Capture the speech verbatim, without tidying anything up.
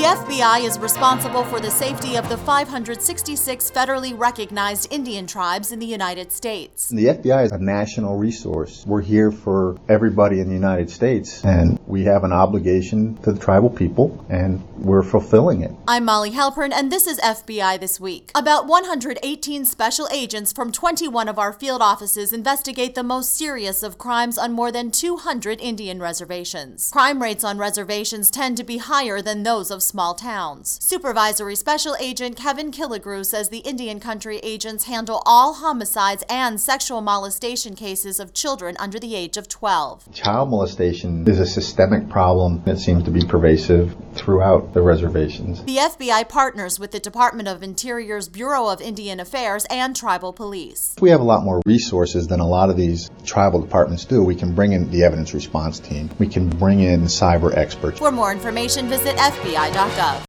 The F B I is responsible for the safety of the five hundred sixty-six federally recognized Indian tribes in the United States. The F B I is a national resource. We're here for everybody in the United States, and we have an obligation to the tribal people, and we're fulfilling it. I'm Molly Halpern, and this is F B I This Week. About one hundred eighteen special agents from twenty-one of our field offices investigate the most serious of crimes on more than two hundred Indian reservations. Crime rates on reservations tend to be higher than those of small towns. Supervisory Special Agent Kevin Killigrew says the Indian Country agents handle all homicides and sexual molestation cases of children under the age of twelve. Child molestation is a systemic problem that seems to be pervasive throughout the reservations. The F B I partners with the Department of Interior's Bureau of Indian Affairs and Tribal Police. We have a lot more resources than a lot of these tribal departments do. We can bring in the evidence response team. We can bring in cyber experts. For more information, visit F B I dot gov.